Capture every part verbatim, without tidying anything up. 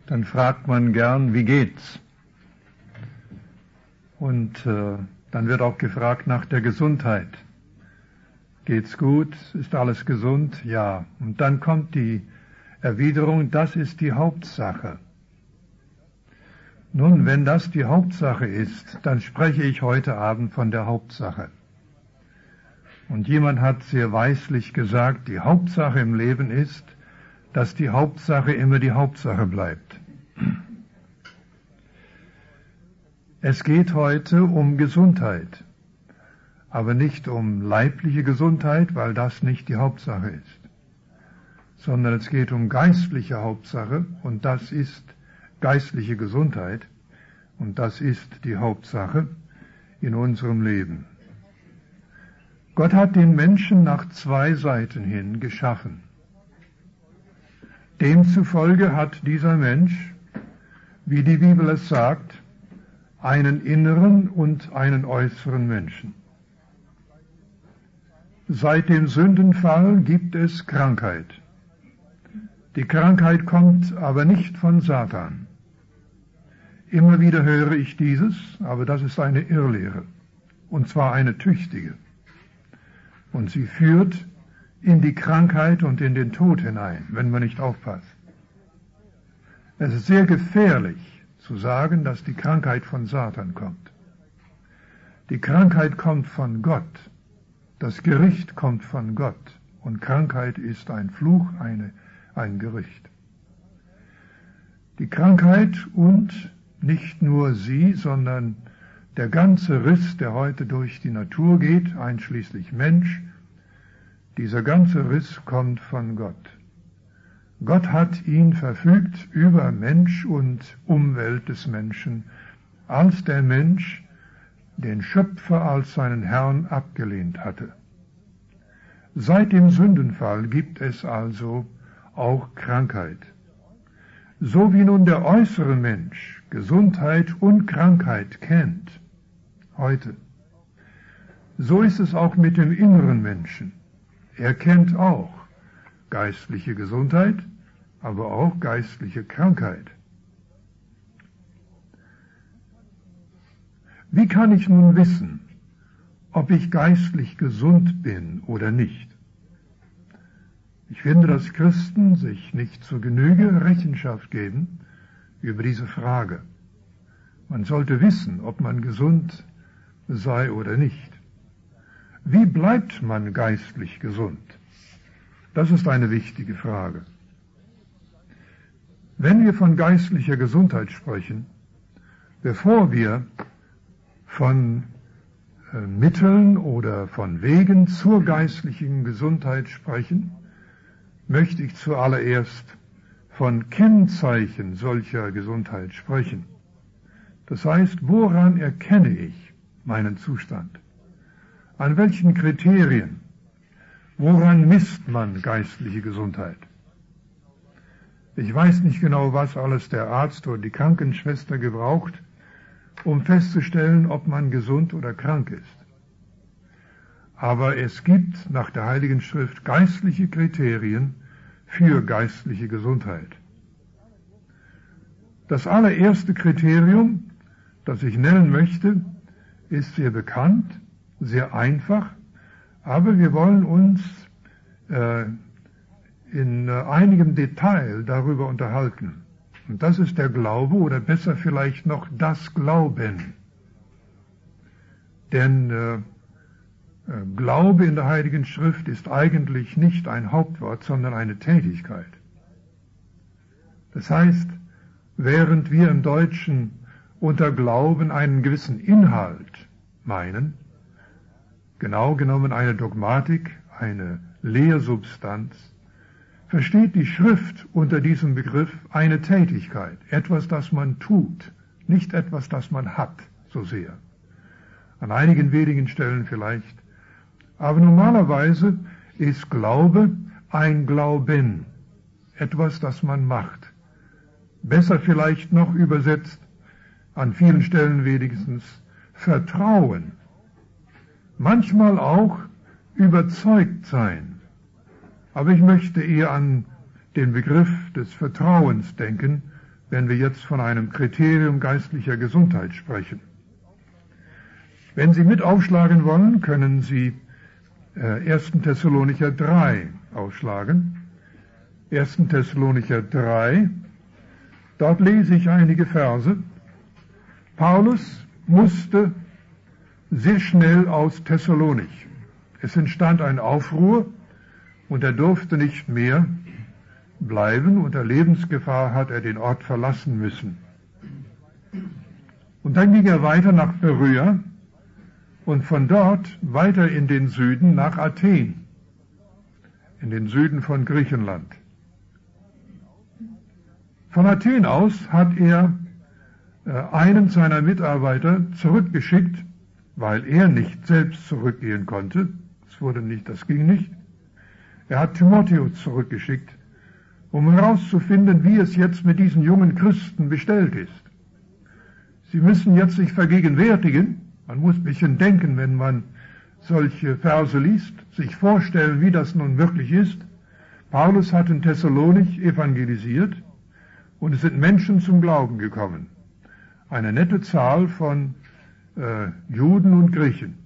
dann fragt man gern, wie geht's? Und äh, dann wird auch gefragt nach der Gesundheit. Geht's gut? Ist alles gesund? Ja. Und dann kommt die Erwiderung, das ist die Hauptsache. Nun, wenn das die Hauptsache ist, dann spreche ich heute Abend von der Hauptsache. Und jemand hat sehr weislich gesagt, die Hauptsache im Leben ist, dass die Hauptsache immer die Hauptsache bleibt. Es geht heute um Gesundheit, aber nicht um leibliche Gesundheit, weil das nicht die Hauptsache ist, sondern es geht um geistliche Hauptsache und das ist geistliche Gesundheit und das ist die Hauptsache in unserem Leben. Gott hat den Menschen nach zwei Seiten hin geschaffen. Demzufolge hat dieser Mensch, wie die Bibel es sagt, einen inneren und einen äußeren Menschen. Seit dem Sündenfall gibt es Krankheit. Die Krankheit kommt aber nicht von Satan. Immer wieder höre ich dieses, aber das ist eine Irrlehre, und zwar eine tüchtige. Und sie führt in die Krankheit und in den Tod hinein, wenn man nicht aufpasst. Es ist sehr gefährlich zu sagen, dass die Krankheit von Satan kommt. Die Krankheit kommt von Gott. Das Gericht kommt von Gott. Und Krankheit ist ein Fluch, eine, ein Gericht. Die Krankheit und nicht nur sie, sondern der ganze Riss, der heute durch die Natur geht, einschließlich Mensch, dieser ganze Riss kommt von Gott. Gott hat ihn verfügt über Mensch und Umwelt des Menschen, als der Mensch den Schöpfer als seinen Herrn abgelehnt hatte. Seit dem Sündenfall gibt es also auch Krankheit. So wie nun der äußere Mensch Gesundheit und Krankheit kennt, heute, so ist es auch mit dem inneren Menschen. Er kennt auch geistliche Gesundheit, aber auch geistliche Krankheit. Wie kann ich nun wissen, ob ich geistlich gesund bin oder nicht? Ich finde, dass Christen sich nicht zur Genüge Rechenschaft geben über diese Frage. Man sollte wissen, ob man gesund sei oder nicht. Wie bleibt man geistlich gesund? Das ist eine wichtige Frage. Wenn wir von geistlicher Gesundheit sprechen, bevor wir von äh, Mitteln oder von Wegen zur geistlichen Gesundheit sprechen, möchte ich zuallererst von Kennzeichen solcher Gesundheit sprechen. Das heißt, woran erkenne ich meinen Zustand? An welchen Kriterien? Woran misst man geistliche Gesundheit? Ich weiß nicht genau, was alles der Arzt oder die Krankenschwester gebraucht, um festzustellen, ob man gesund oder krank ist. Aber es gibt nach der Heiligen Schrift geistliche Kriterien für geistliche Gesundheit. Das allererste Kriterium, das ich nennen möchte, ist sehr bekannt, sehr einfach, aber wir wollen uns äh, in äh, einigem Detail darüber unterhalten. Und das ist der Glaube, oder besser vielleicht noch das Glauben. Denn äh, Glaube in der Heiligen Schrift ist eigentlich nicht ein Hauptwort, sondern eine Tätigkeit. Das heißt, während wir im Deutschen unter Glauben einen gewissen Inhalt meinen, genau genommen eine Dogmatik, eine Lehrsubstanz, versteht die Schrift unter diesem Begriff eine Tätigkeit, etwas, das man tut, nicht etwas, das man hat, so sehr. An einigen wenigen Stellen vielleicht. Aber normalerweise ist Glaube ein Glauben, etwas, das man macht. Besser vielleicht noch übersetzt, an vielen Stellen wenigstens, Vertrauen. Manchmal auch überzeugt sein. Aber ich möchte eher an den Begriff des Vertrauens denken, wenn wir jetzt von einem Kriterium geistlicher Gesundheit sprechen. Wenn Sie mit aufschlagen wollen, können Sie äh, ersten Thessalonicher drei aufschlagen. ersten Thessalonicher drei, dort lese ich einige Verse. Paulus musste sehr schnell aus Thessalonich. Es entstand ein Aufruhr und er durfte nicht mehr bleiben. Unter Lebensgefahr hat er den Ort verlassen müssen. Und dann ging er weiter nach Beröa und von dort weiter in den Süden nach Athen, in den Süden von Griechenland. Von Athen aus hat er äh, einen seiner Mitarbeiter zurückgeschickt, weil er nicht selbst zurückgehen konnte. Das wurde nicht, das ging nicht. Er hat Timotheus zurückgeschickt, um herauszufinden, wie es jetzt mit diesen jungen Christen bestellt ist. Sie müssen jetzt sich vergegenwärtigen, man muss ein bisschen denken, wenn man solche Verse liest, sich vorstellen, wie das nun wirklich ist. Paulus hat in Thessalonich evangelisiert und es sind Menschen zum Glauben gekommen. Eine nette Zahl von äh, Juden und Griechen.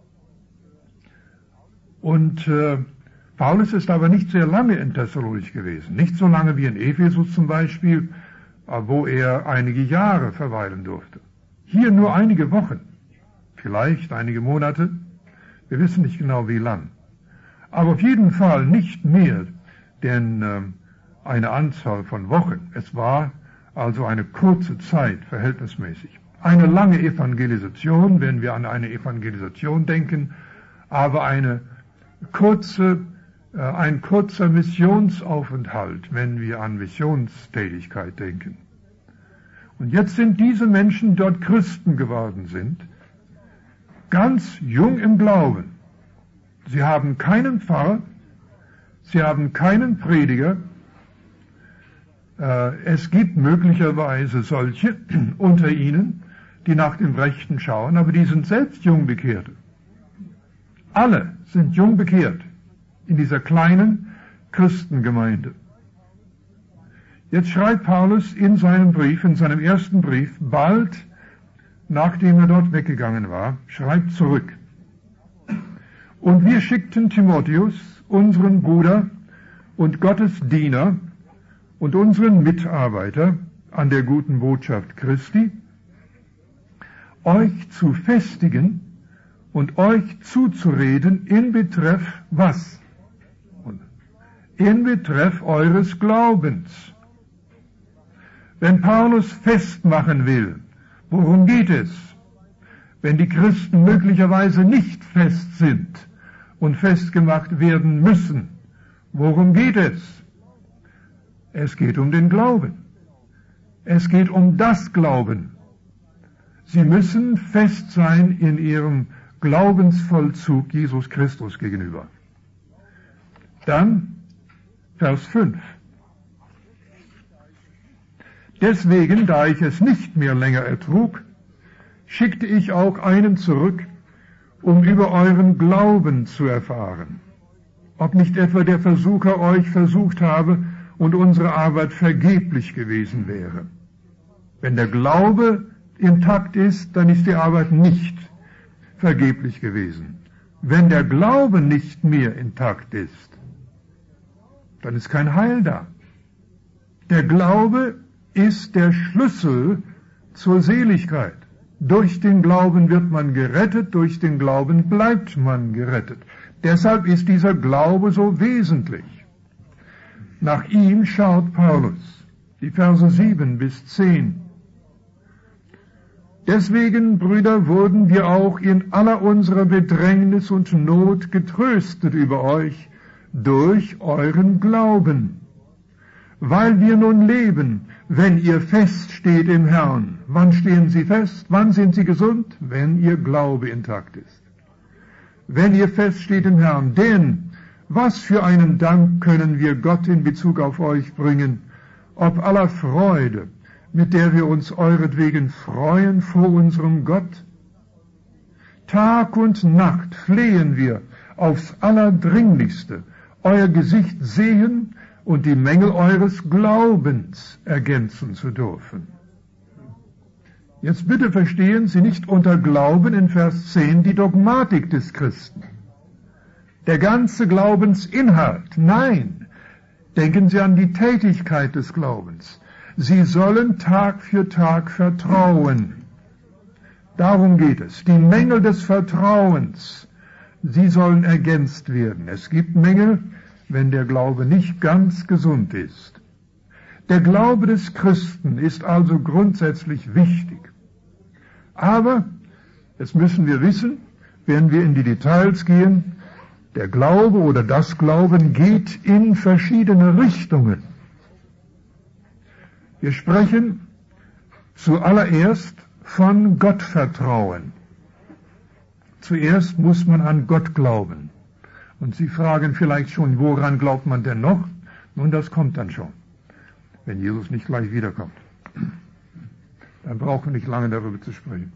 Und äh, Paulus ist aber nicht sehr lange in Thessalonich gewesen. Nicht so lange wie in Ephesus zum Beispiel, wo er einige Jahre verweilen durfte. Hier nur einige Wochen, vielleicht einige Monate, wir wissen nicht genau wie lang. Aber auf jeden Fall nicht mehr, denn äh, eine Anzahl von Wochen. Es war also eine kurze Zeit, verhältnismäßig. Eine lange Evangelisation, wenn wir an eine Evangelisation denken, aber eine kurze, äh, ein kurzer Missionsaufenthalt, wenn wir an Missionstätigkeit denken. Und jetzt sind diese Menschen, die dort Christen geworden sind, ganz jung im Glauben. Sie haben keinen Pfarrer, sie haben keinen Prediger. Äh, es gibt möglicherweise solche unter ihnen, die nach dem Rechten schauen, aber die sind selbst Jungbekehrte. Alle sind jung bekehrt in dieser kleinen Christengemeinde. Jetzt schreibt Paulus in seinem Brief, in seinem ersten Brief, bald nachdem er dort weggegangen war, schreibt zurück. Und wir schickten Timotheus, unseren Bruder und Gottes Diener und unseren Mitarbeiter an der guten Botschaft Christi, euch zu festigen und euch zuzureden in Betreff was? In Betreff eures Glaubens. Wenn Paulus festmachen will, worum geht es, wenn die Christen möglicherweise nicht fest sind und festgemacht werden müssen? Worum geht es? Es geht um den Glauben. Es geht um das Glauben. Sie müssen fest sein in ihrem Glaubensvollzug Jesus Christus gegenüber. Dann Vers fünf. Deswegen, da ich es nicht mehr länger ertrug, schickte ich auch einen zurück, um über euren Glauben zu erfahren, ob nicht etwa der Versucher euch versucht habe und unsere Arbeit vergeblich gewesen wäre. Wenn der Glaube intakt ist, dann ist die Arbeit nicht vergeblich gewesen. Wenn der Glaube nicht mehr intakt ist, dann ist kein Heil da. Der Glaube ist der Schlüssel zur Seligkeit. Durch den Glauben wird man gerettet, durch den Glauben bleibt man gerettet. Deshalb ist dieser Glaube so wesentlich. Nach ihm schaut Paulus, die Verse sieben bis zehn. Deswegen, Brüder, wurden wir auch in aller unserer Bedrängnis und Not getröstet über euch durch euren Glauben. Weil wir nun leben, wenn ihr feststeht im Herrn. Wann stehen Sie fest? Wann sind Sie gesund? Wenn Ihr Glaube intakt ist. Wenn ihr feststeht im Herrn. Denn was für einen Dank können wir Gott in Bezug auf euch bringen, ob aller Freude, mit der wir uns euretwegen freuen vor unserem Gott? Tag und Nacht flehen wir aufs Allerdringlichste, euer Gesicht sehen und die Mängel eures Glaubens ergänzen zu dürfen. Jetzt bitte verstehen Sie nicht unter Glauben in Vers zehn die Dogmatik des Christen. Der ganze Glaubensinhalt. Nein, denken Sie an die Tätigkeit des Glaubens. Sie sollen Tag für Tag vertrauen. Darum geht es. Die Mängel des Vertrauens, sie sollen ergänzt werden. Es gibt Mängel, wenn der Glaube nicht ganz gesund ist. Der Glaube des Christen ist also grundsätzlich wichtig. Aber, das müssen wir wissen, wenn wir in die Details gehen, der Glaube oder das Glauben geht in verschiedene Richtungen. Wir sprechen zuallererst von Gottvertrauen. Zuerst muss man an Gott glauben. Und Sie fragen vielleicht schon, woran glaubt man denn noch? Nun, das kommt dann schon, wenn Jesus nicht gleich wiederkommt. Dann brauchen wir nicht lange darüber zu sprechen.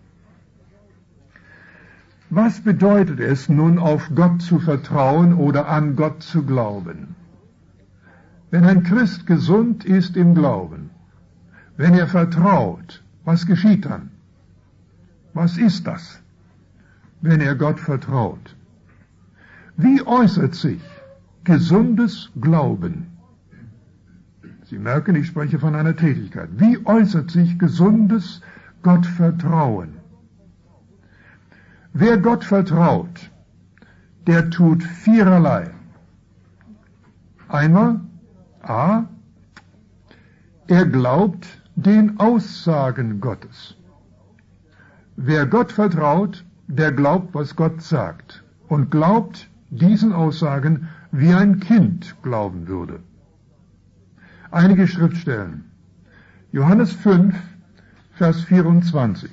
Was bedeutet es nun, auf Gott zu vertrauen oder an Gott zu glauben? Wenn ein Christ gesund ist im Glauben, wenn er vertraut, was geschieht dann? Was ist das, wenn er Gott vertraut? Wie äußert sich gesundes Glauben? Sie merken, ich spreche von einer Tätigkeit. Wie äußert sich gesundes Gottvertrauen? Wer Gott vertraut, der tut viererlei. Einmal, a, er glaubt den Aussagen Gottes. Wer Gott vertraut, der glaubt, was Gott sagt und glaubt diesen Aussagen, wie ein Kind glauben würde. Einige Schriftstellen. Johannes fünf, Vers vierundzwanzig.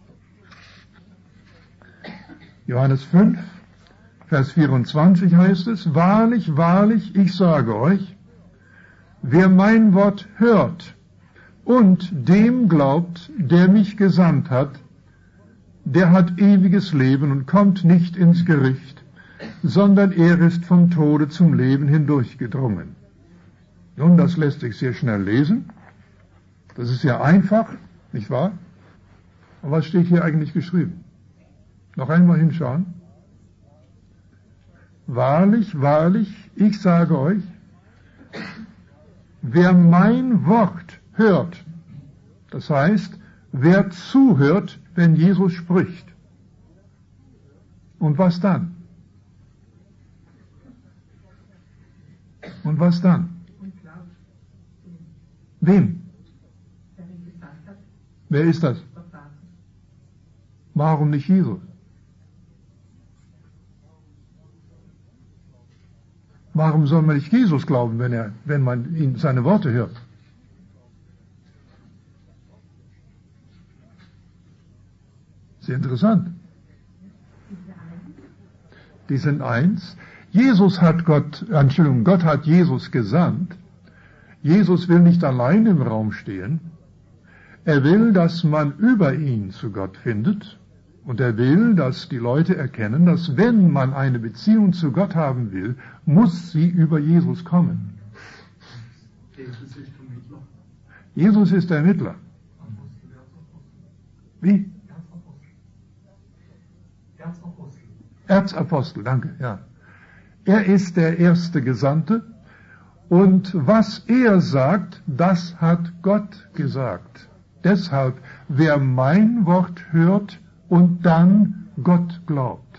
Johannes fünf, Vers vierundzwanzig heißt es, wahrlich, wahrlich, ich sage euch, wer mein Wort hört und dem glaubt, der mich gesandt hat, der hat ewiges Leben und kommt nicht ins Gericht, sondern er ist vom Tode zum Leben hindurchgedrungen. Nun, das lässt sich sehr schnell lesen. Das ist sehr einfach, nicht wahr? Aber was steht hier eigentlich geschrieben? Noch einmal hinschauen. Wahrlich, wahrlich, ich sage euch, wer mein Wort hört, das heißt, wer zuhört, wenn Jesus spricht. Und was dann? Und was dann? Wem? Wer ist das? Warum nicht Jesus? Warum soll man nicht Jesus glauben, wenn er, wenn man ihn seine Worte hört? Sehr interessant. Die sind eins. Jesus hat Gott, Entschuldigung, Gott hat Jesus gesandt. Jesus will nicht allein im Raum stehen. Er will, dass man über ihn zu Gott findet. Und er will, dass die Leute erkennen, dass wenn man eine Beziehung zu Gott haben will, muss sie über Jesus kommen. Jesus ist der Mittler. Wie? Erzapostel, danke, ja. Er ist der erste Gesandte und was er sagt, das hat Gott gesagt. Deshalb, wer mein Wort hört und dann Gott glaubt.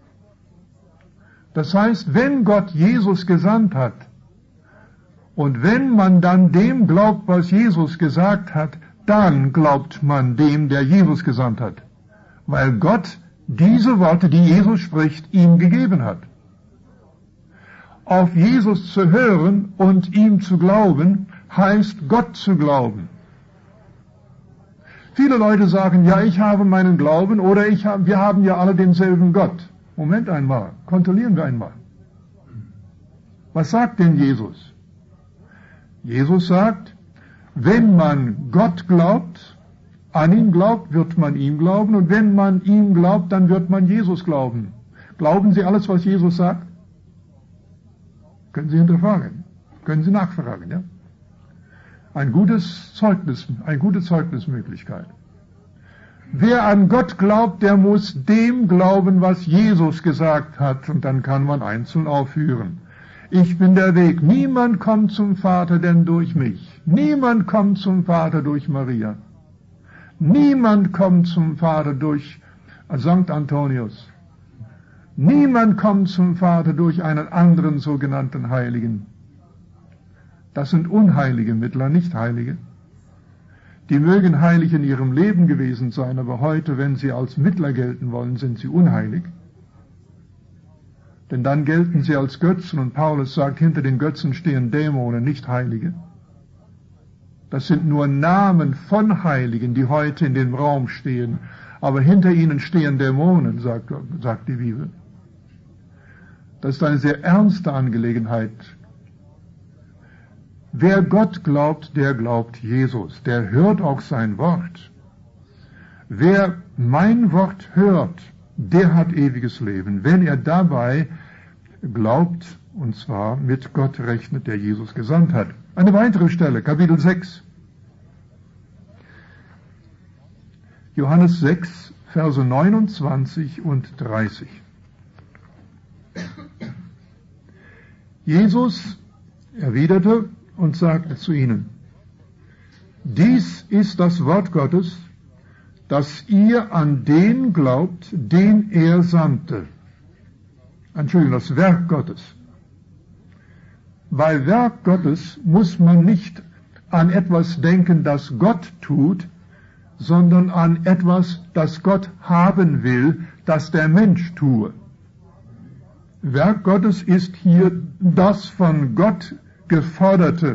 Das heißt, wenn Gott Jesus gesandt hat und wenn man dann dem glaubt, was Jesus gesagt hat, dann glaubt man dem, der Jesus gesandt hat, weil Gott diese Worte, die Jesus spricht, ihm gegeben hat. Auf Jesus zu hören und ihm zu glauben, heißt Gott zu glauben. Viele Leute sagen, ja, ich habe meinen Glauben oder ich hab, wir haben ja alle denselben Gott. Moment einmal, kontrollieren wir einmal. Was sagt denn Jesus? Jesus sagt, wenn man Gott glaubt, an ihn glaubt, wird man ihm glauben und wenn man ihm glaubt, dann wird man Jesus glauben. Glauben Sie alles, was Jesus sagt? Können Sie hinterfragen. Können Sie nachfragen, ja? Ein gutes Zeugnis, eine gute Zeugnismöglichkeit. Wer an Gott glaubt, der muss dem glauben, was Jesus gesagt hat, und dann kann man einzeln aufführen. Ich bin der Weg. Niemand kommt zum Vater, denn durch mich. Niemand kommt zum Vater durch Maria. Niemand kommt zum Vater durch Sankt Antonius. Niemand kommt zum Vater durch einen anderen sogenannten Heiligen. Das sind unheilige Mittler, nicht Heilige. Die mögen heilig in ihrem Leben gewesen sein, aber heute, wenn sie als Mittler gelten wollen, sind sie unheilig. Denn dann gelten sie als Götzen, und Paulus sagt, hinter den Götzen stehen Dämonen, nicht Heilige. Das sind nur Namen von Heiligen, die heute in dem Raum stehen, aber hinter ihnen stehen Dämonen, sagt, sagt die Bibel. Das ist eine sehr ernste Angelegenheit. Wer Gott glaubt, der glaubt Jesus, der hört auch sein Wort. Wer mein Wort hört, der hat ewiges Leben, wenn er dabei glaubt, und zwar mit Gott rechnet, der Jesus gesandt hat. Eine weitere Stelle, Kapitel sechs. Johannes sechs, Verse neunundzwanzig und dreißig. Jesus erwiderte und sagte zu ihnen, dies ist das Wort Gottes, dass ihr an den glaubt, den er sandte. Entschuldigung, das Werk Gottes. Bei Werk Gottes muss man nicht an etwas denken, das Gott tut, sondern an etwas, das Gott haben will, das der Mensch tue. Werk Gottes ist hier das von Gott geforderte.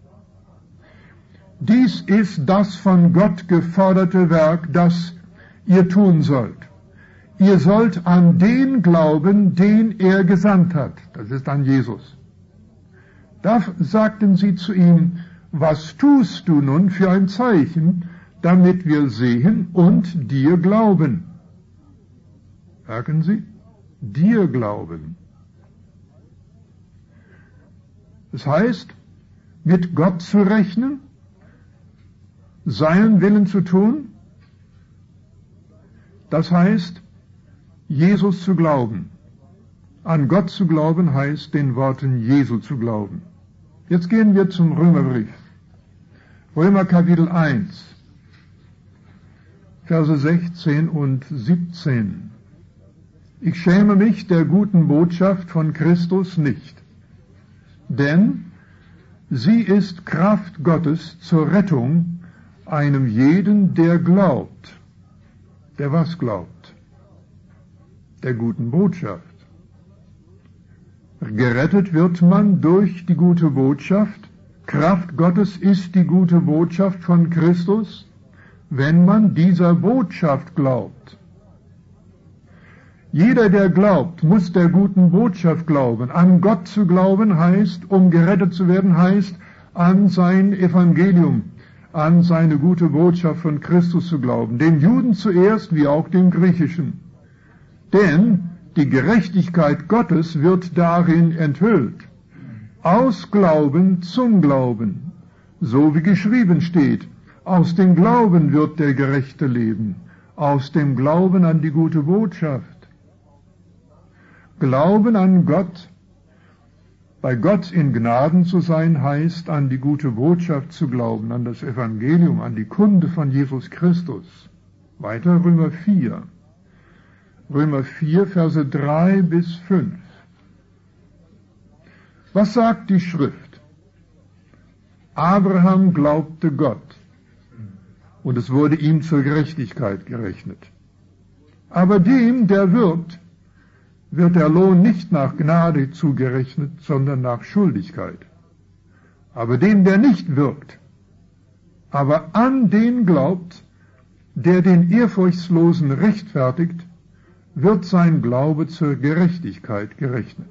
Dies ist das von Gott geforderte Werk, das ihr tun sollt. Ihr sollt an den glauben, den er gesandt hat. Das ist an Jesus. Da sagten sie zu ihm, was tust du nun für ein Zeichen, damit wir sehen und dir glauben? Merken Sie? Dir glauben. Das heißt, mit Gott zu rechnen, seinen Willen zu tun, das heißt, Jesus zu glauben. An Gott zu glauben heißt, den Worten Jesu zu glauben. Jetzt gehen wir zum Römerbrief. Römer Kapitel eins, Verse sechzehn und siebzehn. Ich schäme mich der guten Botschaft von Christus nicht, denn sie ist Kraft Gottes zur Rettung einem jeden, der glaubt. Der was glaubt? Der guten Botschaft. Gerettet wird man durch die gute Botschaft. Kraft Gottes ist die gute Botschaft von Christus, wenn man dieser Botschaft glaubt. Jeder, der glaubt, muss der guten Botschaft glauben. An Gott zu glauben heißt, um gerettet zu werden, heißt, an sein Evangelium, an seine gute Botschaft von Christus zu glauben. Den Juden zuerst, wie auch den Griechischen. Denn die Gerechtigkeit Gottes wird darin enthüllt. Aus Glauben zum Glauben. So wie geschrieben steht, aus dem Glauben wird der Gerechte leben. Aus dem Glauben an die gute Botschaft. Glauben an Gott, bei Gott in Gnaden zu sein, heißt, an die gute Botschaft zu glauben, an das Evangelium, an die Kunde von Jesus Christus. Weiter Römer vier. Römer vier, Verse drei bis fünf. Was sagt die Schrift? Abraham glaubte Gott, und es wurde ihm zur Gerechtigkeit gerechnet. Aber dem, der wirkt, wird der Lohn nicht nach Gnade zugerechnet, sondern nach Schuldigkeit. Aber dem, der nicht wirkt, aber an den glaubt, der den Ehrfurchtslosen rechtfertigt, wird sein Glaube zur Gerechtigkeit gerechnet.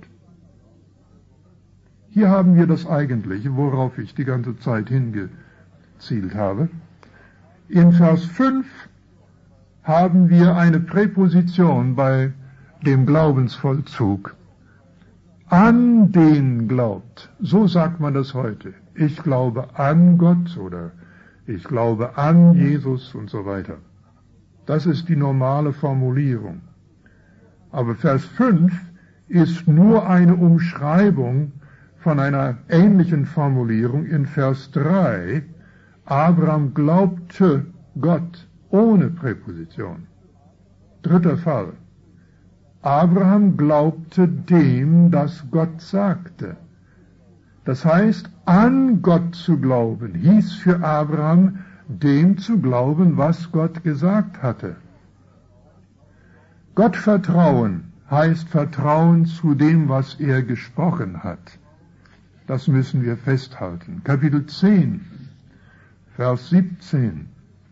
Hier haben wir das Eigentliche, worauf ich die ganze Zeit hingezielt habe. In Vers fünf haben wir eine Präposition bei dem Glaubensvollzug. an den glaubt. So sagt man das heute. Ich glaube an Gott oder ich glaube an Jesus und so weiter. Das ist die normale Formulierung. Aber Vers fünf ist nur eine Umschreibung von einer ähnlichen Formulierung in Vers drei. Abraham glaubte Gott ohne Präposition. Dritter Fall. Abraham glaubte dem, das Gott sagte. Das heißt, an Gott zu glauben, hieß für Abraham, dem zu glauben, was Gott gesagt hatte. Gott vertrauen heißt Vertrauen zu dem, was er gesprochen hat. Das müssen wir festhalten. Kapitel zehn, Vers siebzehn.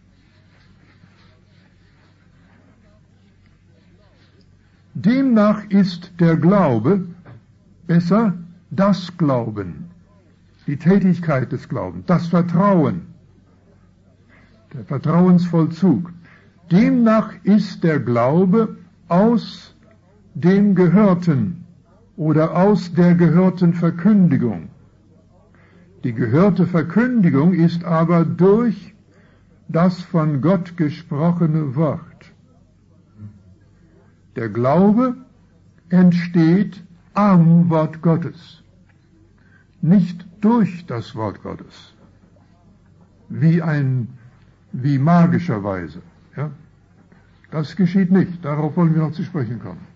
Demnach ist der Glaube, besser das Glauben, die Tätigkeit des Glaubens, das Vertrauen, der Vertrauensvollzug. Demnach ist der Glaube aus dem Gehörten oder aus der gehörten Verkündigung. Die gehörte Verkündigung ist aber durch das von Gott gesprochene Wort. Der Glaube entsteht am Wort Gottes, nicht durch das Wort Gottes, wie ein, wie magischerweise. Ja? Das geschieht nicht, darauf wollen wir noch zu sprechen kommen.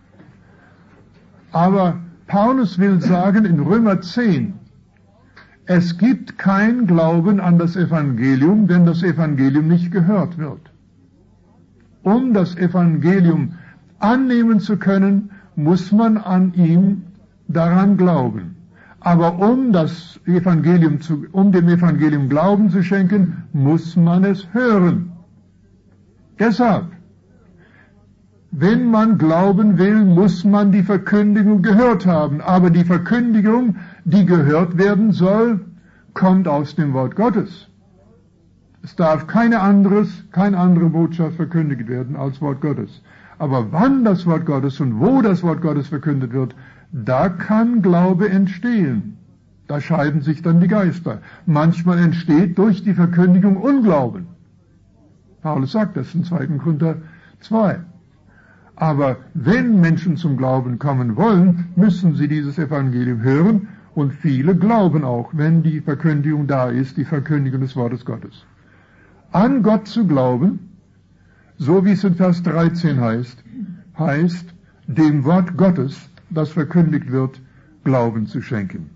Aber Paulus will sagen in Römer zehn, es gibt kein Glauben an das Evangelium, wenn das Evangelium nicht gehört wird. Um das Evangelium annehmen zu können, muss man an ihm daran glauben. Aber um das Evangelium zu, um dem Evangelium Glauben zu schenken, muss man es hören. Deshalb, wenn man glauben will, muss man die Verkündigung gehört haben. Aber die Verkündigung, die gehört werden soll, kommt aus dem Wort Gottes. Es darf keine anderes, keine andere Botschaft verkündigt werden als Wort Gottes. Aber wann das Wort Gottes und wo das Wort Gottes verkündet wird, da kann Glaube entstehen. Da scheiden sich dann die Geister. Manchmal entsteht durch die Verkündigung Unglauben. Paulus sagt das in zweiter Korinther zwei. Aber wenn Menschen zum Glauben kommen wollen, müssen sie dieses Evangelium hören und viele glauben auch, wenn die Verkündigung da ist, die Verkündigung des Wortes Gottes. An Gott zu glauben, so wie es in Vers dreizehn heißt, heißt, dem Wort Gottes, das verkündigt wird, Glauben zu schenken.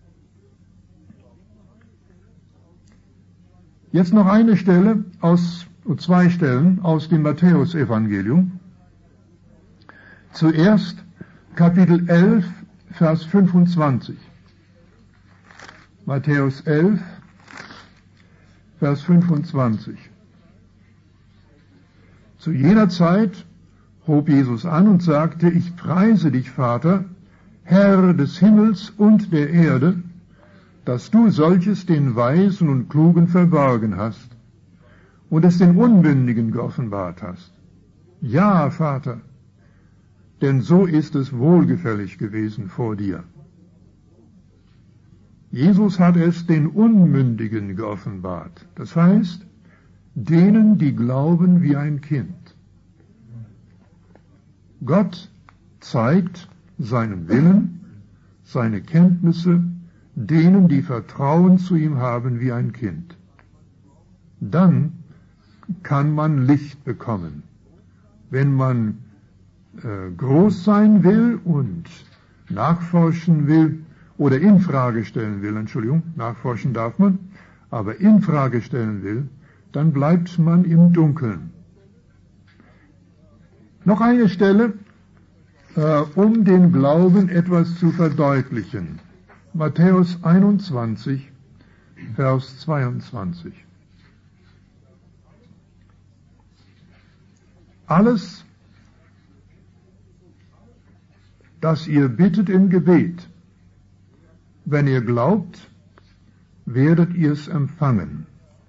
Jetzt noch eine Stelle aus, zwei Stellen aus dem Matthäus-Evangelium. Zuerst Kapitel elf, Vers fünfundzwanzig. Matthäus elf, Vers fünfundzwanzig. Zu jener Zeit hob Jesus an und sagte, ich preise dich, Vater, Herr des Himmels und der Erde, dass du solches den Weisen und Klugen verborgen hast und es den Unmündigen geoffenbart hast. Ja, Vater, denn so ist es wohlgefällig gewesen vor dir. Jesus hat es den Unmündigen geoffenbart, das heißt, denen, die glauben wie ein Kind. Gott zeigt seinen Willen, seine Kenntnisse, denen, die Vertrauen zu ihm haben wie ein Kind. Dann kann man Licht bekommen. Wenn man äh, groß sein will und nachforschen will, oder in Frage stellen will, Entschuldigung, nachforschen darf man, aber in Frage stellen will, dann bleibt man im Dunkeln. Noch eine Stelle, äh, um den Glauben etwas zu verdeutlichen. Matthäus einundzwanzig, Vers zweiundzwanzig. Alles, das ihr bittet im Gebet, wenn ihr glaubt, werdet ihr es empfangen.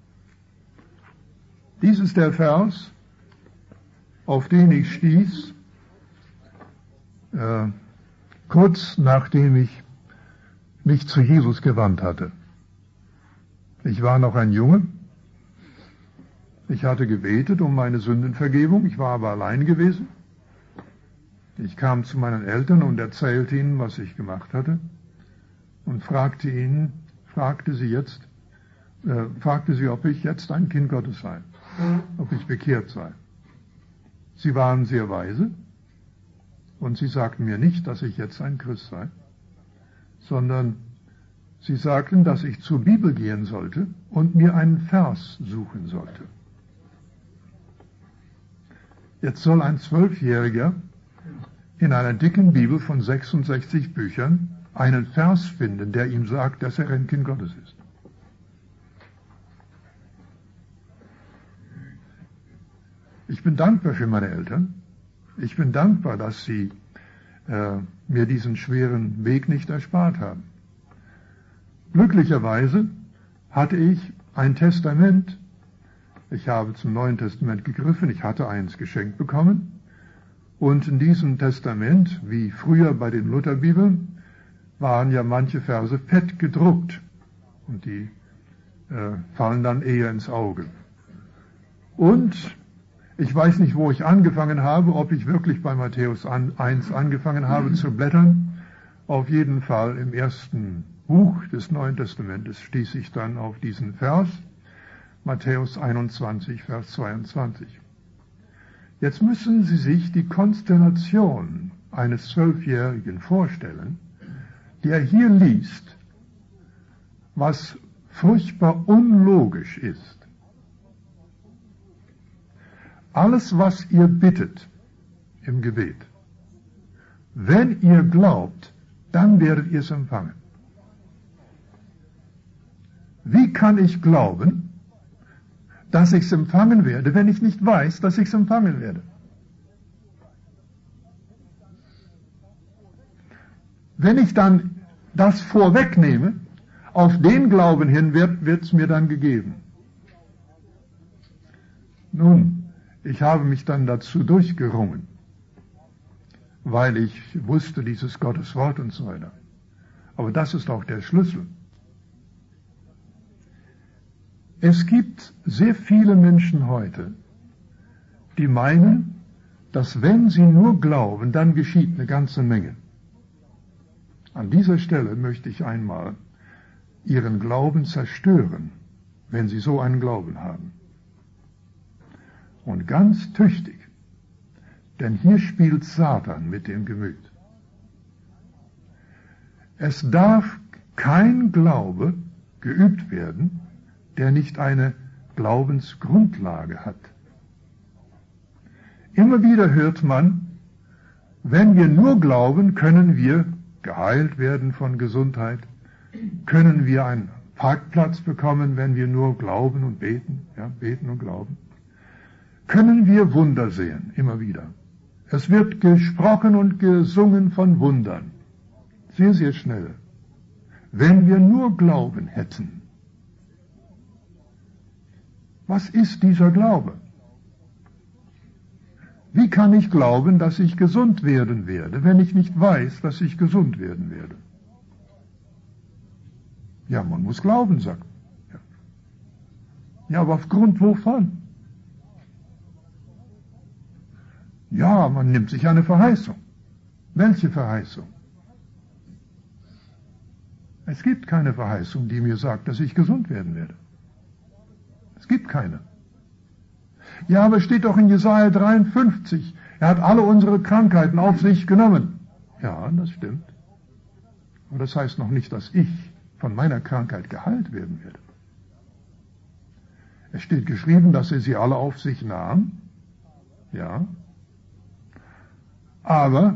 Dies ist der Vers, auf den ich stieß, äh, kurz nachdem ich mich zu Jesus gewandt hatte. Ich war noch ein Junge. Ich hatte gebetet um meine Sündenvergebung. Ich war aber allein gewesen. Ich kam zu meinen Eltern und erzählte ihnen, was ich gemacht hatte, und fragte ihnen, fragte sie jetzt, äh, fragte sie, ob ich jetzt ein Kind Gottes sei, ob ich bekehrt sei. Sie waren sehr weise und sie sagten mir nicht, dass ich jetzt ein Christ sei, sondern sie sagten, dass ich zur Bibel gehen sollte und mir einen Vers suchen sollte. Jetzt soll ein Zwölfjähriger in einer dicken Bibel von sechsundsechzig Büchern einen Vers finden, der ihm sagt, dass er ein Kind Gottes ist. Ich bin dankbar für meine Eltern. Ich bin dankbar, dass sie äh, mir diesen schweren Weg nicht erspart haben. Glücklicherweise hatte ich ein Testament. Ich habe zum Neuen Testament gegriffen. Ich hatte eins geschenkt bekommen. Und in diesem Testament, wie früher bei den Lutherbibeln, waren ja manche Verse fett gedruckt. Und die äh, fallen dann eher ins Auge. Und ich weiß nicht, wo ich angefangen habe, ob ich wirklich bei Matthäus eins angefangen habe zu blättern. Auf jeden Fall im ersten Buch des Neuen Testamentes stieß ich dann auf diesen Vers, Matthäus einundzwanzig, Vers zweiundzwanzig. Jetzt müssen Sie sich die Konstellation eines Zwölfjährigen vorstellen, der hier liest, was furchtbar unlogisch ist. Alles, was ihr bittet im Gebet, wenn ihr glaubt, dann werdet ihr es empfangen. Wie kann ich glauben, dass ich es empfangen werde, wenn ich nicht weiß, dass ich es empfangen werde? Wenn ich dann das vorwegnehme, auf den Glauben hin wird es mir dann gegeben. Nun, ich habe mich dann dazu durchgerungen, weil ich wusste, dieses Gottes Wort und so weiter. Aber das ist auch der Schlüssel. Es gibt sehr viele Menschen heute, die meinen, dass wenn sie nur glauben, dann geschieht eine ganze Menge. An dieser Stelle möchte ich einmal ihren Glauben zerstören, wenn sie so einen Glauben haben. Und ganz tüchtig, denn hier spielt Satan mit dem Gemüt. Es darf kein Glaube geübt werden, der nicht eine Glaubensgrundlage hat. Immer wieder hört man, wenn wir nur glauben, können wir geheilt werden von Gesundheit, können wir einen Parkplatz bekommen, wenn wir nur glauben und beten, ja, beten und glauben, können wir Wunder sehen, immer wieder. Es wird gesprochen und gesungen von Wundern, sehr, sehr schnell. Wenn wir nur Glauben hätten. Was ist dieser Glaube? Wie kann ich glauben, dass ich gesund werden werde, wenn ich nicht weiß, dass ich gesund werden werde? Ja, man muss glauben, sagt man. Ja, ja, aber aufgrund wovon? Ja, man nimmt sich eine Verheißung. Welche Verheißung? Es gibt keine Verheißung, die mir sagt, dass ich gesund werden werde. Es gibt keine. Ja, aber es steht doch in Jesaja dreiundfünfzig, er hat alle unsere Krankheiten auf sich genommen. Ja, das stimmt. Aber das heißt noch nicht, dass ich von meiner Krankheit geheilt werden werde. Es steht geschrieben, dass er sie alle auf sich nahm. Ja. Aber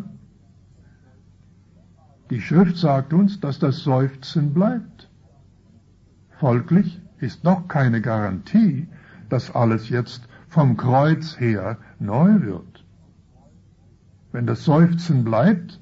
die Schrift sagt uns, dass das Seufzen bleibt. Folglich ist noch keine Garantie, dass alles jetzt vom Kreuz her neu wird. Wenn das Seufzen bleibt,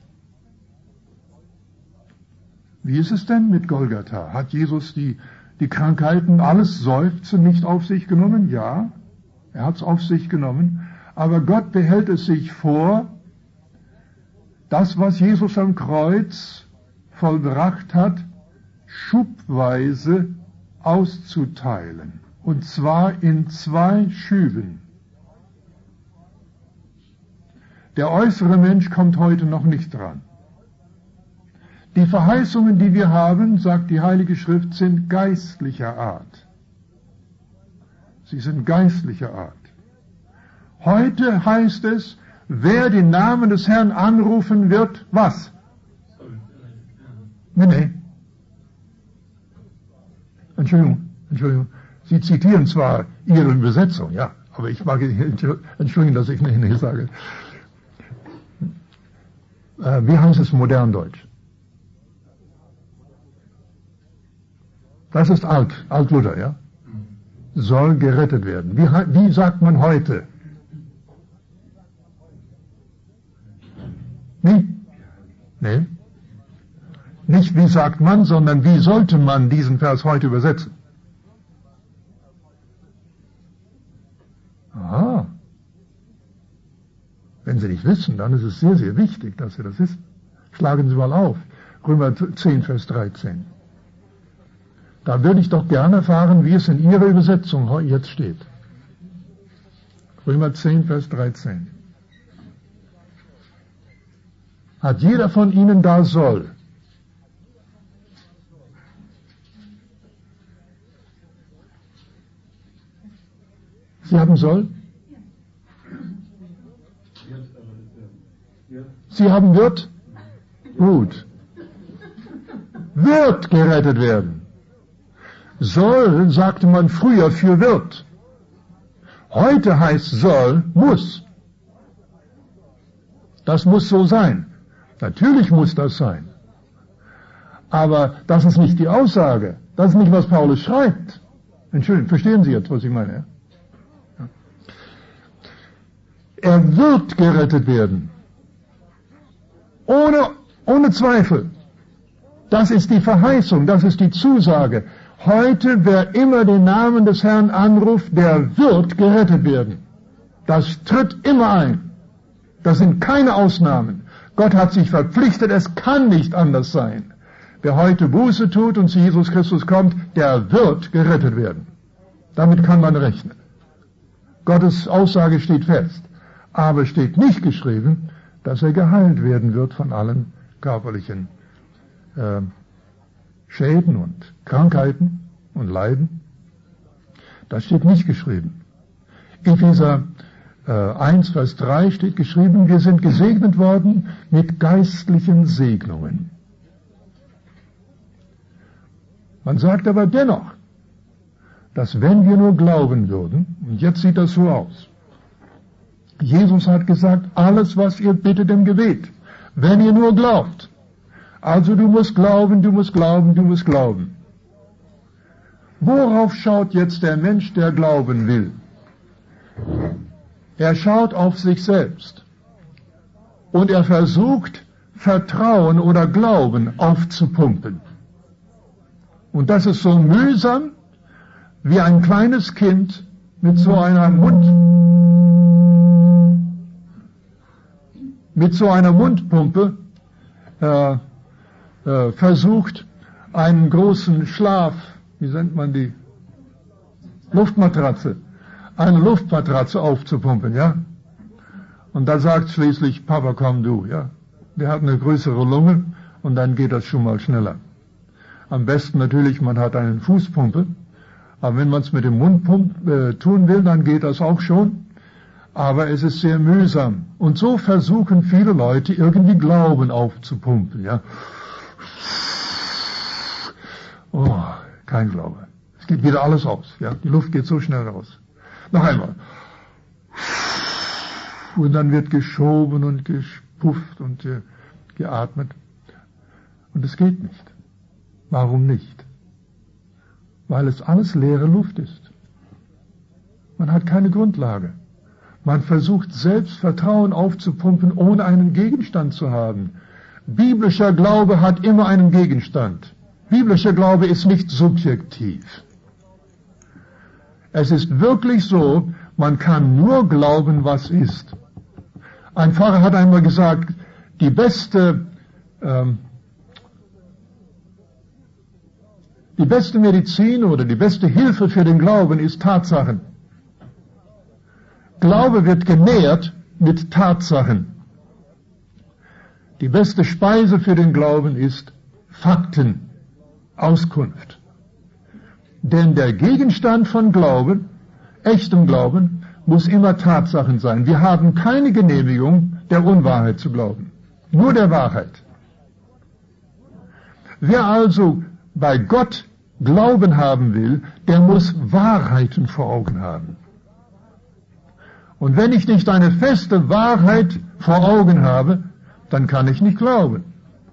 wie ist es denn mit Golgatha? Hat Jesus die, die Krankheiten, alles Seufzen nicht auf sich genommen? Ja, er hat es auf sich genommen, aber Gott behält es sich vor, das, was Jesus am Kreuz vollbracht hat, schubweise auszuteilen. Und zwar in zwei Schüben. Der äußere Mensch kommt heute noch nicht dran. Die Verheißungen, die wir haben, sagt die Heilige Schrift, sind geistlicher Art. Sie sind geistlicher Art. Heute heißt es, wer den Namen des Herrn anrufen wird, was? Nee, nee. Entschuldigung, Entschuldigung. Sie zitieren zwar Ihre Übersetzung, ja, aber ich mag, entschuldigen, dass ich nicht, nicht sage. Äh, wie heißt es modern Deutsch? Das ist alt, Alt-Luther, ja? Soll gerettet werden. Wie, wie sagt man heute? Wie? Nee. Nicht wie sagt man, sondern wie sollte man diesen Vers heute übersetzen? Aha. Wenn Sie nicht wissen, dann ist es sehr, sehr wichtig, dass Sie das wissen. Schlagen Sie mal auf. Römer zehn, Vers dreizehn. Da würde ich doch gerne erfahren, wie es in Ihrer Übersetzung jetzt steht. Römer zehn, Vers dreizehn. Hat jeder von Ihnen da soll? Sie haben soll? Sie haben wird? Gut. Wird gerettet werden. Soll, sagte man früher für wird. Heute heißt soll, muss. Das muss so sein. Natürlich muss das sein. Aber das ist nicht die Aussage. Das ist nicht, was Paulus schreibt. Entschuldigung, verstehen Sie jetzt, was ich meine? Ja. Er wird gerettet werden. Ohne, ohne Zweifel. Das ist die Verheißung, das ist die Zusage. Heute, wer immer den Namen des Herrn anruft, der wird gerettet werden. Das tritt immer ein. Das sind keine Ausnahmen. Gott hat sich verpflichtet, es kann nicht anders sein. Wer heute Buße tut und zu Jesus Christus kommt, der wird gerettet werden. Damit kann man rechnen. Gottes Aussage steht fest. Aber steht nicht geschrieben, dass er geheilt werden wird von allen körperlichen äh, Schäden und Krankheiten und Leiden. Das steht nicht geschrieben. Epheser äh, eins, Vers drei steht geschrieben, wir sind gesegnet worden mit geistlichen Segnungen. Man sagt aber dennoch, dass wenn wir nur glauben würden, und jetzt sieht das so aus, Jesus hat gesagt, alles, was ihr bittet im Gebet, wenn ihr nur glaubt. Also du musst glauben, du musst glauben, du musst glauben. Worauf schaut jetzt der Mensch, der glauben will? Er schaut auf sich selbst. Und er versucht, Vertrauen oder Glauben aufzupumpen. Und das ist so mühsam, wie ein kleines Kind mit so einer Mund, mit so einer Mundpumpe äh, äh, versucht, einen großen Schlaf, wie nennt man die? Luftmatratze, eine Luftmatratze aufzupumpen, ja? Und da sagt schließlich, Papa, komm du, ja? Der hat eine größere Lunge und dann geht das schon mal schneller. Am besten natürlich, man hat eine Fußpumpe, aber wenn man es mit dem Mund pump, äh, tun will, dann geht das auch schon. Aber es ist sehr mühsam. Und so versuchen viele Leute irgendwie Glauben aufzupumpen, ja. Oh, kein Glaube. Es geht wieder alles aus, ja. Die Luft geht so schnell raus. Noch einmal. Und dann wird geschoben und gespufft und ge geatmet. Und es geht nicht. Warum nicht? Weil es alles leere Luft ist. Man hat keine Grundlage. Man versucht selbst Vertrauen aufzupumpen, ohne einen Gegenstand zu haben. Biblischer Glaube hat immer einen Gegenstand. Biblischer Glaube ist nicht subjektiv. Es ist wirklich so, man kann nur glauben, was ist. Ein Pfarrer hat einmal gesagt, die beste, ähm, die beste Medizin oder die beste Hilfe für den Glauben ist Tatsachen. Glaube wird genährt mit Tatsachen. Die beste Speise für den Glauben ist Fakten, Auskunft. Denn der Gegenstand von Glauben, echtem Glauben, muss immer Tatsachen sein. Wir haben keine Genehmigung, der Unwahrheit zu glauben, nur der Wahrheit. Wer also bei Gott Glauben haben will, der muss Wahrheiten vor Augen haben. Und wenn ich nicht eine feste Wahrheit vor Augen habe, dann kann ich nicht glauben.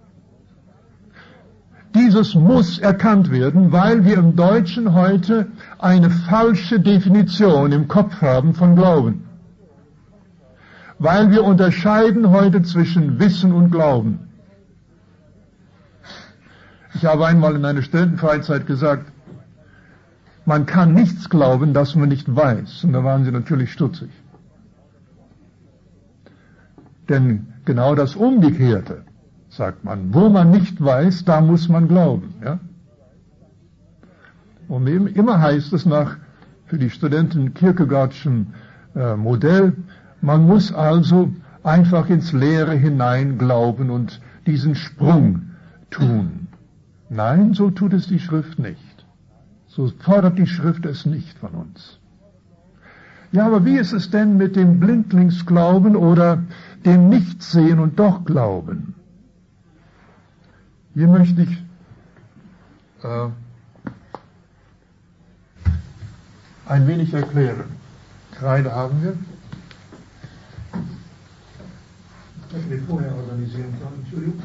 Dieses muss erkannt werden, weil wir im Deutschen heute eine falsche Definition im Kopf haben von Glauben. Weil wir unterscheiden heute zwischen Wissen und Glauben. Ich habe einmal in einer Studentenfreizeit gesagt, man kann nichts glauben, das man nicht weiß. Und da waren sie natürlich stutzig. Denn genau das Umgekehrte, sagt man, wo man nicht weiß, da muss man glauben. Ja? Und immer heißt es nach, für die Studenten Kierkegaardschen äh, Modell, man muss also einfach ins Leere hinein glauben und diesen Sprung tun. Nein, so tut es die Schrift nicht. So fordert die Schrift es nicht von uns. Ja, aber wie ist es denn mit dem Blindlingsglauben oder dem Nichtsehen und doch Glauben? Hier möchte ich äh, ein wenig erklären. Kreide haben wir. Ich hätte den vorher organisieren sollen, Entschuldigung.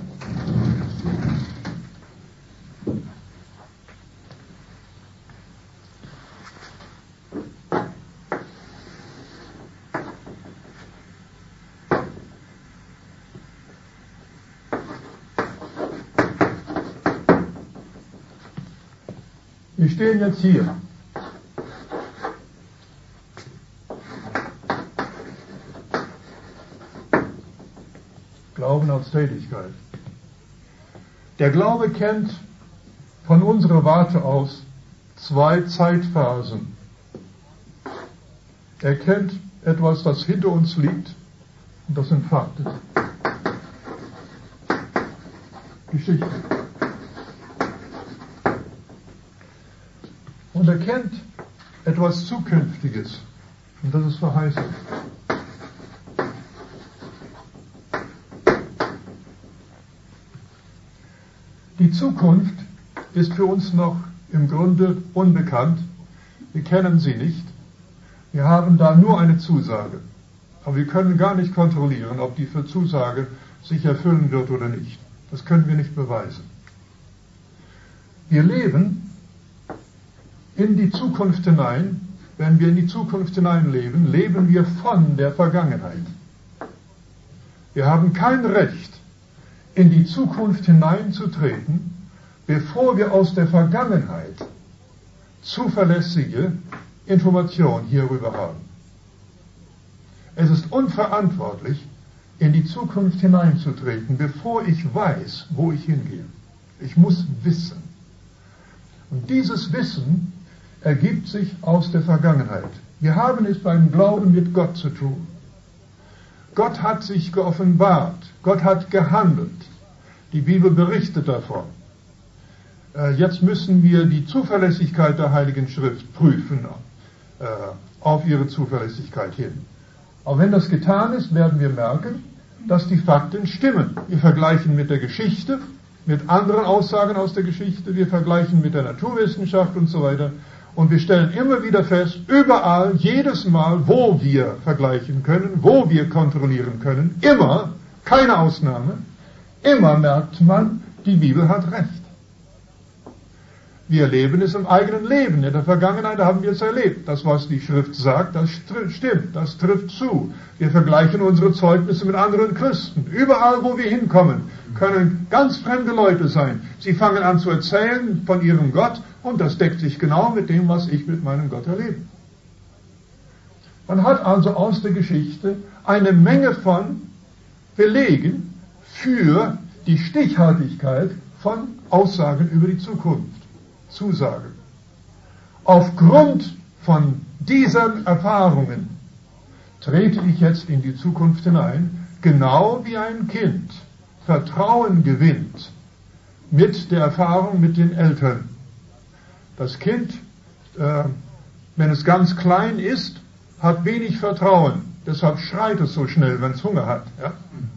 Wir stehen jetzt hier. Glauben als Tätigkeit. Der Glaube kennt von unserer Warte aus zwei Zeitphasen. Er kennt etwas, das hinter uns liegt, und das sind Fakten. Geschichte. Und er kennt etwas Zukünftiges, und das ist Verheißung. Die Zukunft ist für uns noch im Grunde unbekannt. Wir kennen sie nicht. Wir haben da nur eine Zusage. Aber wir können gar nicht kontrollieren, ob die Zusage sich erfüllen wird oder nicht. Das können wir nicht beweisen. Wir leben in die Zukunft hinein. Wenn wir in die Zukunft hineinleben, leben wir von der Vergangenheit. Wir haben kein Recht, in die Zukunft hineinzutreten, bevor wir aus der Vergangenheit zuverlässige Informationen hierüber haben. Es ist unverantwortlich, in die Zukunft hineinzutreten, bevor ich weiß, wo ich hingehe. Ich muss wissen. Und dieses Wissen ergibt sich aus der Vergangenheit. Wir haben es beim Glauben mit Gott zu tun. Gott hat sich geoffenbart. Gott hat gehandelt. Die Bibel berichtet davon. Äh, jetzt müssen wir die Zuverlässigkeit der Heiligen Schrift prüfen, äh, auf ihre Zuverlässigkeit hin. Aber wenn das getan ist, werden wir merken, dass die Fakten stimmen. Wir vergleichen mit der Geschichte, mit anderen Aussagen aus der Geschichte, wir vergleichen mit der Naturwissenschaft und so weiter. Und wir stellen immer wieder fest, überall, jedes Mal, wo wir vergleichen können, wo wir kontrollieren können, immer, keine Ausnahme, immer merkt man, die Bibel hat recht. Wir erleben es im eigenen Leben. In der Vergangenheit haben wir es erlebt. Das, was die Schrift sagt, das stimmt, das trifft zu. Wir vergleichen unsere Zeugnisse mit anderen Christen. Überall, wo wir hinkommen, können ganz fremde Leute sein. Sie fangen an zu erzählen von ihrem Gott und das deckt sich genau mit dem, was ich mit meinem Gott erlebe. Man hat also aus der Geschichte eine Menge von Belegen für die Stichhaltigkeit von Aussagen über die Zukunft, Zusagen. Aufgrund von diesen Erfahrungen trete ich jetzt in die Zukunft hinein, genau wie ein Kind Vertrauen gewinnt mit der Erfahrung mit den Eltern. Das Kind, äh, wenn es ganz klein ist, hat wenig Vertrauen. Deshalb schreit es so schnell, wenn es Hunger hat. Ja?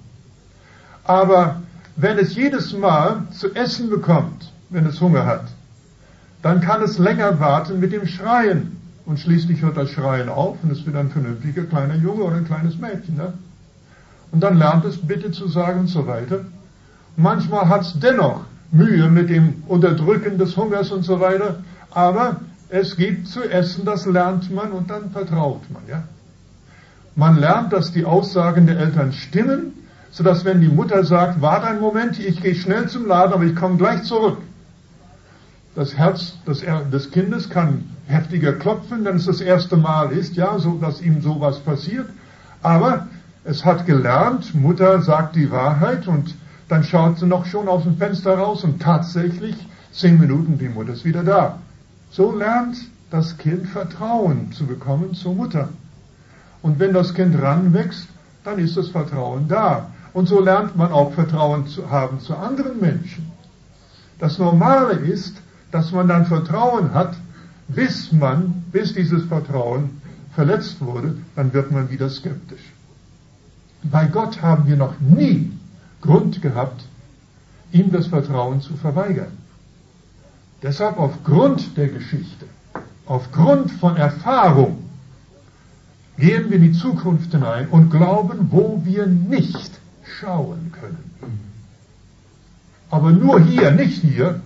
Aber wenn es jedes Mal zu essen bekommt, wenn es Hunger hat, dann kann es länger warten mit dem Schreien. Und schließlich hört das Schreien auf und es wird ein vernünftiger kleiner Junge oder ein kleines Mädchen. Ja? Und dann lernt es Bitte zu sagen und so weiter. Manchmal hat es dennoch Mühe mit dem Unterdrücken des Hungers und so weiter, aber es gibt zu essen, das lernt man und dann vertraut man. Ja? Man lernt, dass die Aussagen der Eltern stimmen, sodass wenn die Mutter sagt, warte einen Moment, ich gehe schnell zum Laden, aber ich komme gleich zurück. Das Herz des, des Kindes kann heftiger klopfen, wenn es das erste Mal ist, ja, so dass ihm sowas passiert. Aber es hat gelernt, Mutter sagt die Wahrheit und dann schaut sie noch schon aus dem Fenster raus und tatsächlich zehn Minuten die Mutter ist wieder da. So lernt das Kind Vertrauen zu bekommen zur Mutter. Und wenn das Kind ranwächst, dann ist das Vertrauen da. Und so lernt man auch Vertrauen zu haben zu anderen Menschen. Das Normale ist, dass man dann Vertrauen hat, bis man, bis dieses Vertrauen verletzt wurde, dann wird man wieder skeptisch. Bei Gott haben wir noch nie Grund gehabt, ihm das Vertrauen zu verweigern. Deshalb aufgrund der Geschichte, aufgrund von Erfahrung, gehen wir in die Zukunft hinein und glauben, wo wir nicht schauen können. Aber nur hier, nicht hier.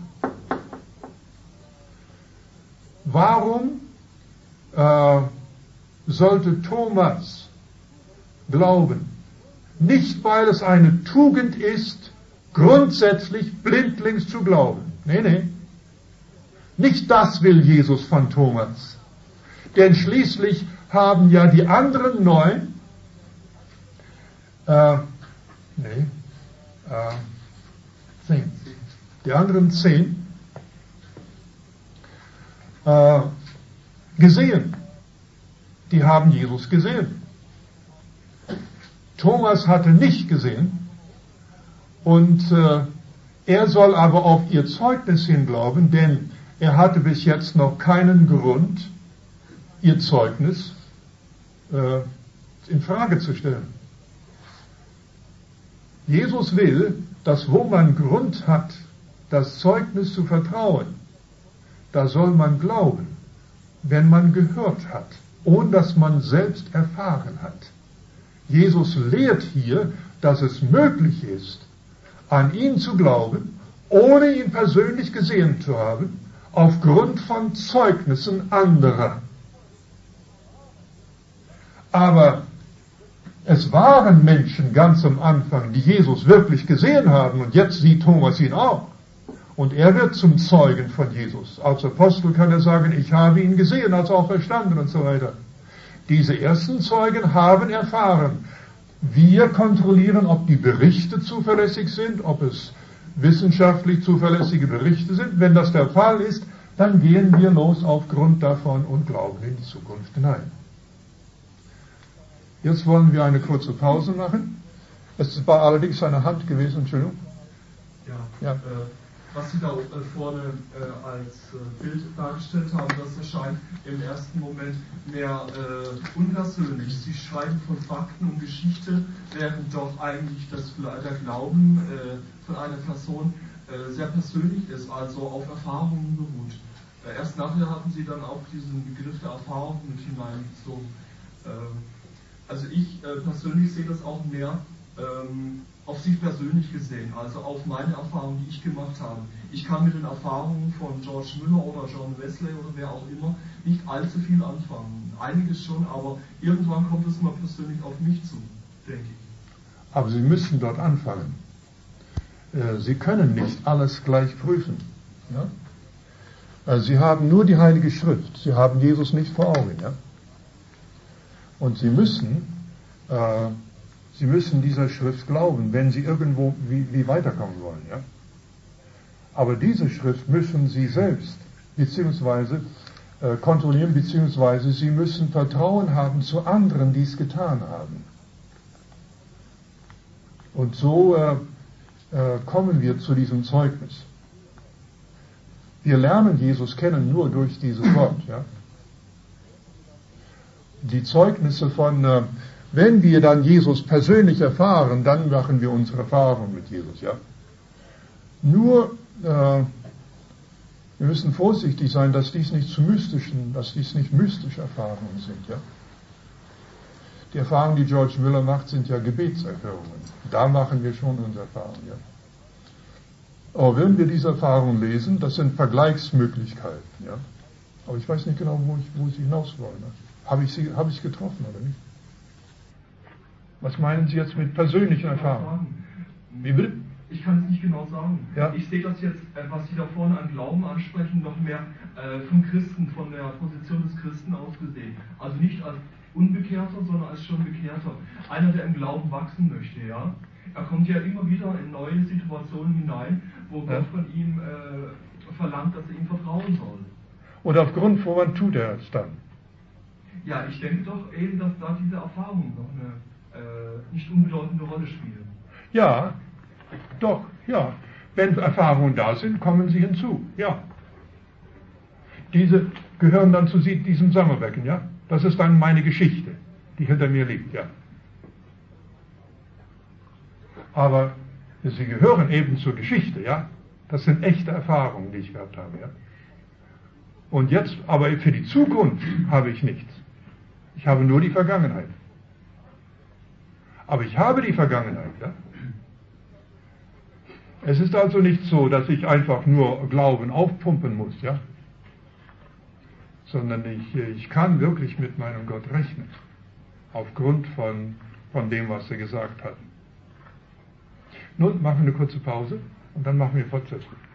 Warum äh, sollte Thomas glauben? Nicht, weil es eine Tugend ist, grundsätzlich blindlings zu glauben. Nee, nee. Nicht das will Jesus von Thomas. Denn schließlich haben ja die anderen neun, äh, nee, äh, zehn, die anderen zehn, äh, gesehen. Die haben Jesus gesehen. Thomas hatte nicht gesehen und äh, er soll aber auf ihr Zeugnis hin glauben, denn er hatte bis jetzt noch keinen Grund, ihr Zeugnis äh, in Frage zu stellen. Jesus will, dass wo man Grund hat, das Zeugnis zu vertrauen, da soll man glauben, wenn man gehört hat, ohne dass man selbst erfahren hat. Jesus lehrt hier, dass es möglich ist, an ihn zu glauben, ohne ihn persönlich gesehen zu haben, aufgrund von Zeugnissen anderer. Aber es waren Menschen ganz am Anfang, die Jesus wirklich gesehen haben, und jetzt sieht Thomas ihn auch. Und er wird zum Zeugen von Jesus. Als Apostel kann er sagen, ich habe ihn gesehen, als auferstanden und so weiter. Diese ersten Zeugen haben erfahren. Wir kontrollieren, ob die Berichte zuverlässig sind, ob es wissenschaftlich zuverlässige Berichte sind. Wenn das der Fall ist, dann gehen wir los aufgrund davon und glauben in die Zukunft hinein. Jetzt wollen wir eine kurze Pause machen. Es war allerdings eine Hand gewesen, Entschuldigung. Ja, ja. Äh, was Sie da äh, vorne äh, als äh, Bild dargestellt haben, das erscheint im ersten Moment mehr äh, unpersönlich. Sie schreiben von Fakten und Geschichte, während doch eigentlich das, der Glauben äh, von einer Person äh, sehr persönlich ist, also auf Erfahrungen beruht. Äh, erst nachher hatten Sie dann auch diesen Begriff der Erfahrung mit hineingezogen. Äh, also ich äh, persönlich sehe das auch mehr ähm, auf sich persönlich gesehen, also auf meine Erfahrungen, die ich gemacht habe. Ich kann mit den Erfahrungen von George Müller oder John Wesley oder wer auch immer nicht allzu viel anfangen. Einiges schon, aber irgendwann kommt es mal persönlich auf mich zu, denke ich. Aber Sie müssen dort anfangen. Sie können nicht alles gleich prüfen. Ja? Also Sie haben nur die Heilige Schrift. Sie haben Jesus nicht vor Augen. Ja? Und Sie müssen äh, Sie müssen dieser Schrift glauben, wenn Sie irgendwo wie, wie weiterkommen wollen. Ja? Aber diese Schrift müssen Sie selbst beziehungsweise äh, kontrollieren, beziehungsweise Sie müssen Vertrauen haben zu anderen, die es getan haben. Und so äh, äh, kommen wir zu diesem Zeugnis. Wir lernen Jesus kennen nur durch dieses Wort. Ja? Die Zeugnisse von, äh, wenn wir dann Jesus persönlich erfahren, dann machen wir unsere Erfahrung mit Jesus. Ja? Nur, äh, wir müssen vorsichtig sein, dass dies nicht zu mystischen, dass dies nicht mystische Erfahrungen sind. Ja? Die Erfahrungen, die George Müller macht, sind ja Gebetserhörungen. Da machen wir schon unsere Erfahrungen. Ja? Aber wenn wir diese Erfahrungen lesen, das sind Vergleichsmöglichkeiten. Ja? Aber ich weiß nicht genau, wo, ich, wo Sie hinaus wollen. Ne? Habe ich Sie, habe ich getroffen oder nicht? Was meinen Sie jetzt mit persönlichen Erfahrungen? Wie bitte? Ich kann es nicht genau sagen. Ja. Ich sehe das jetzt, was Sie da vorne an Glauben ansprechen, noch mehr äh, vom Christen, von der Position des Christen aus gesehen. Also nicht als Unbekehrter, sondern als schon Bekehrter. Einer, der im Glauben wachsen möchte, ja. Er kommt ja immer wieder in neue Situationen hinein, wo ja. Gott von ihm äh, verlangt, dass er ihm vertrauen soll. Und aufgrund von wann tut er es dann? Ja, ich denke doch eben, dass da diese Erfahrungen noch eine äh, nicht unbedeutende Rolle spielen. Ja, doch, ja. Wenn Erfahrungen da sind, kommen sie hinzu, ja. Diese gehören dann zu diesem Sammelbecken, ja. Das ist dann meine Geschichte, die hinter mir liegt, ja. Aber sie gehören eben zur Geschichte, ja. Das sind echte Erfahrungen, die ich gehabt habe, ja. Und jetzt, aber für die Zukunft habe ich nichts. Ich habe nur die Vergangenheit. Aber ich habe die Vergangenheit, ja. Es ist also nicht so, dass ich einfach nur Glauben aufpumpen muss, ja. Sondern ich, ich kann wirklich mit meinem Gott rechnen. Aufgrund von, von dem, was er gesagt hat. Nun machen wir eine kurze Pause und dann machen wir Fortsetzung.